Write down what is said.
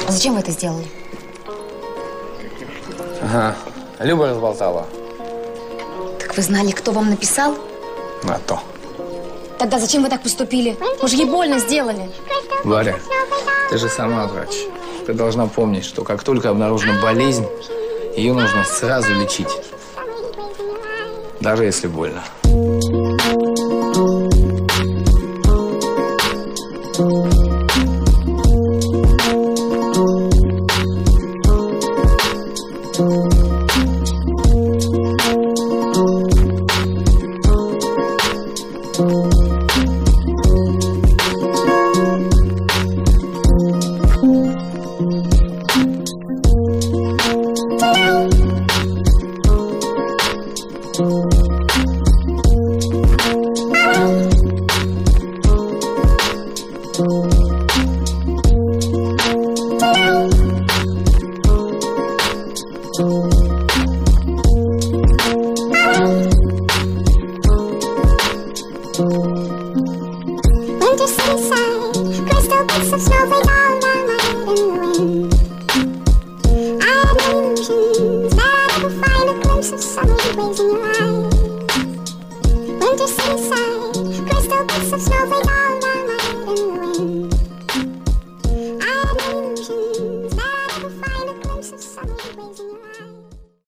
А зачем вы это сделали? Ага, Люба разболтала. Так вы знали, кто вам написал? На то. Тогда зачем вы так поступили? Вы же ей больно сделали. Варя, ты же сама врач. Ты должна помнить, что как только обнаружена болезнь, ее нужно сразу лечить. Даже если больно. Winter city side, crystal bits of snow.